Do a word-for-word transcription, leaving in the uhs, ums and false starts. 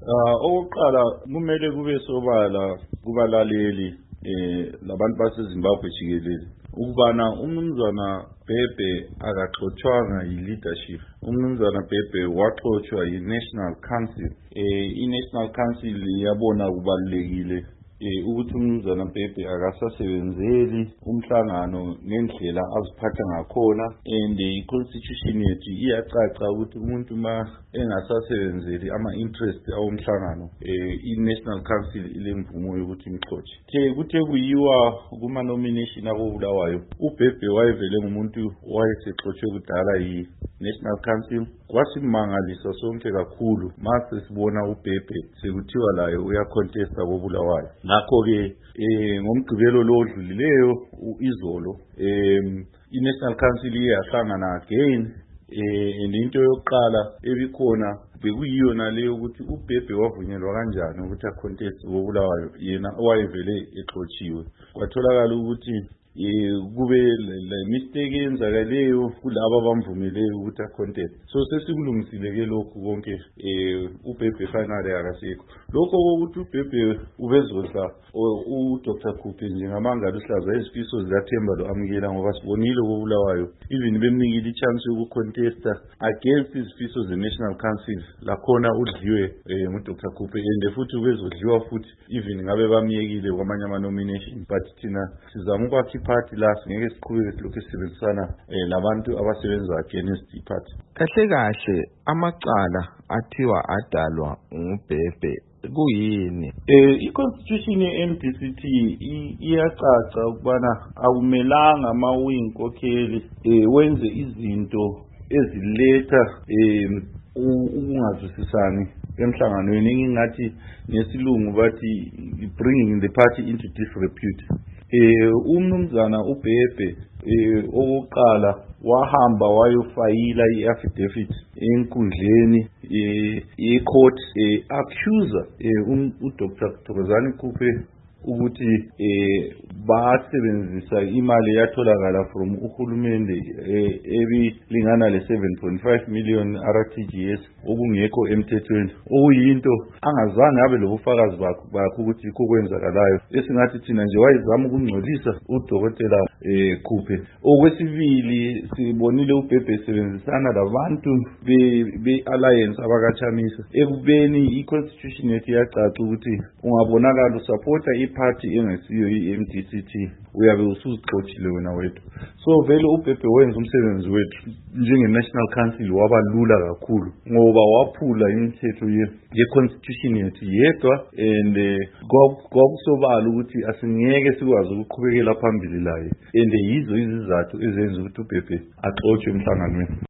Ah, okokuqala kumele kube sobala kubalaleli eh labantu baseZimbabwe jikelele ukubana umnumzana Bhebhe akaxotshwanga yi-leadership. Umnumzana Bhebhe waxotshwa yi-National Council. Eh i-National Council yabona kubalulekile eh ukuthi umnumzana Bhebhe akasasebenzeli umhlangano ngendlela aziphatha ngakhona, and i-constitution yethu iyacaca ukuthi umuntu ma engasasebenzeli ama-interest awomhlangano eh i-National Council ilemvumo yokuthi imxotshe. The kuthe kuyiwa kuma-nomination akobulawayo, uBhebhe wayevele ngumuntu wayesexotshwe kudala yi-National Council. Kwasimangalisa sonke kakhulu mase sibona uBhebhe sekuthiwa laye uyacontesta kobulawayo. Ngakho-ke eh ngomgqibelo lo odlulileyo izolo eh i-National Council iyahlangana again eh into yokuqala ebikhona bekuyiyona leyo ukuthi uBhebhe wavunyelwa kanjani ukuthi acontest kobulawayo yena owayevele exotshiwe. Kwatholakala ukuthi eh kube le mistake eyenzakaleyo kulabo abamvumeleyo ukuthi acontest. So sesimlungisile ke lokhu konke eh uBhebhe finally akasekho. Lokho ukuthi uBhebhe ubezodla uDr Khuphe njengamanga luhlaza izifiso zikaThemba lo amukela ngoba sibonile kobulawayo even bemnikile ichance yokucontesta against izifiso ze-National Council lakhona udliwe eh nguDr Khuphe, and futhi ubezodliwa futhi even ngabe bamiyekile kwamanye ama-nomination. But thina sizama ukwakha iparty la singeke siqhubeke silokhu sisebenzisana eh labantu abasebenza against iparty. Kahle kahle amacala athiwa adalwa nguBhebhe kuyini? Eh i-constitution ye-M D C T iyacaca ukubana akumelanga ma uyinkokheli eh wenze izinto eziletha eh ukungazwisisani emhlanganweni, engingathi ngesilungu bathi bringing the party into disrepute. Eh umnumzana uBhebhe eh okokuqala wahamba wayofayila i-affidavit enkundleni ye-court eh accuser eh uDr Thokozani Khuphe ukuthi eh basebenzisa imali yatholakala from uhulumende ebilingana le seven point five million R T G S okungekho emthethweni, okuyinto angazange abe lobufakazi bakho ukuthi ikho kwenzakalayo, esingathi thina nje wayezama ukungcolisa uDokotela eh Khuphe. Okwesibili sibonile uBhebhe sebenzisana labantu be-alliance abakachamisa ekubeni i-constitution yethu yacaca ukuthi ungabonakala usupporta iparty engesiyo i-M D C T uyabe usuzixothile wena wethu. So vele uBhebhe wenza umsebenzi wethu njenge-National Council wabalula kakhulu ngoba waphula imithetho ye-constitution yethu yedwa, and kwakusobala ukuthi asingeke sikwazi ukuqhubekela phambili laye, and yizo izizathu ezenza ukuthi uBhebhe axotshwe emhlanganweni.